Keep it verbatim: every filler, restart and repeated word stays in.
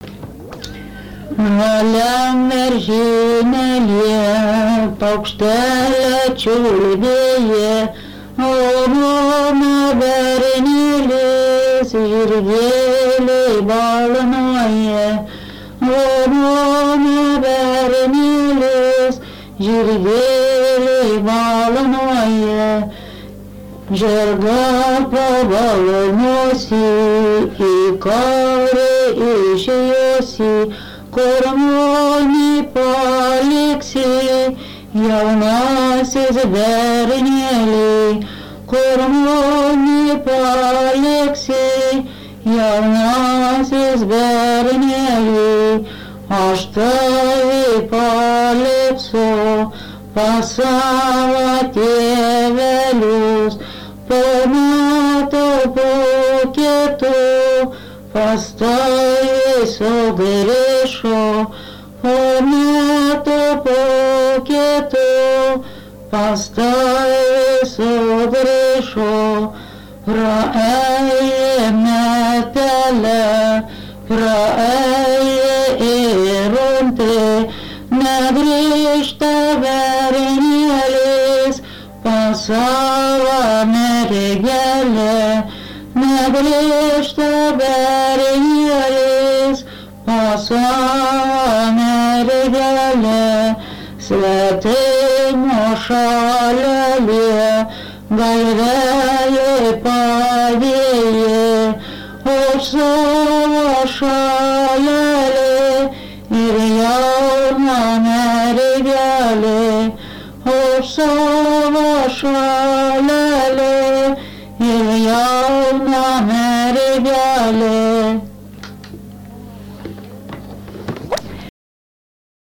Žaliam veržynėlė, paukštelė čiulbėja, Albume bernėlis, žirgėliai balnuoja. Albume bernėlis, žirgėliai balnuoja. Žirga pabalnosi, į karį išėjosi, kurmonį paliksi, jaunasis bernėliai, kurmonį paliksi, jaunasis bernėliai, aš tavį paliksiu pas savo tėvelius, po metų po kitų pas tavį sugrįšiu, po metų po kitų pas tavį sugrįšiu. Praėjo metelė, praėjo irunti, negrįžta bernėlis pas savo mergelę, negrįžta bernėlis pas savo mergelę. Svetimo šalelė, gal